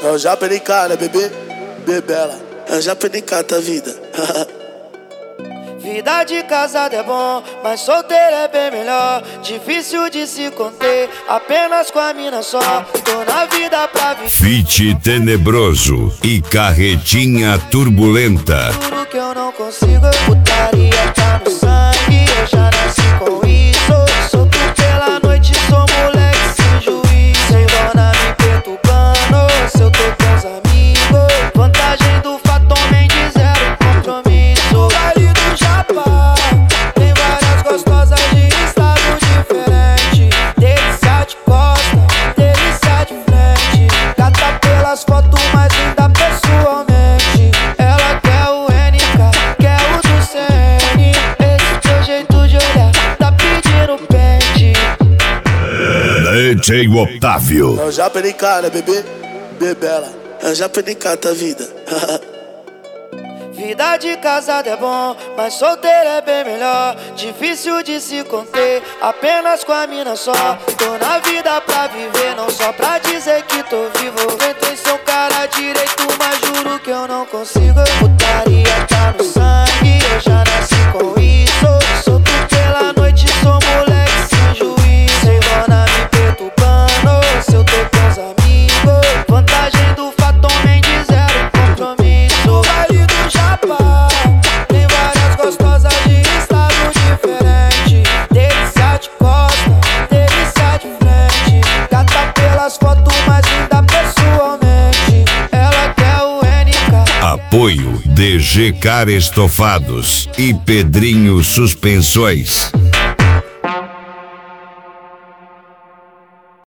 Eu já perdi cara, bebê, bebela. Eu já perdi cara, vida. Vida de casado é bom, mas solteiro é bem melhor. Difícil de se conter, apenas com a mina só. Tô na vida pra viver. Fit Tenebroso e Carretinha Turbulenta. Juro que eu não consigo, putaria tá no sangue. Eu já nasci com isso. Solto pela noite, sou moleque sem juiz. Sem dona me perturbando, se eu tô com os amigos. Vantagem do Fatom Mendes, zero compromisso. Vale do Japão, tem várias gostosas de estado diferente. Delícia de costa, delícia de frente. Gata pelas fotos, mas linda pessoalmente. Ela quer o NK, quer o do CN. Esse teu jeito de olhar tá pedindo pente. DJ Otávio. Eu já perdi cara, bebê, bebela. Eu já perdi cara, vida. Vida de casado é bom, mas solteiro é bem melhor. Difícil de se conter, apenas com a mina só. Tô na vida pra viver, não só pra dizer que tô vivo. Tentei ser um cara direito, mas juro que eu não consigo. Putaria tá no sangue, eu já nasci com isso. Solto pela noite, sou moleque sem juiz. Sem dona me perturbando, se eu tô com os amigos. Vantagem do Fatom Mendes, zero compromisso. Vale do Japão, tem várias gostosas de estado diferente. Delícia de costa, delícia de frente. Gata pelas fotos, mas linda pessoalmente. Ela quer o NK. Apoio DG Car Estofados e Pedrinho Suspensões.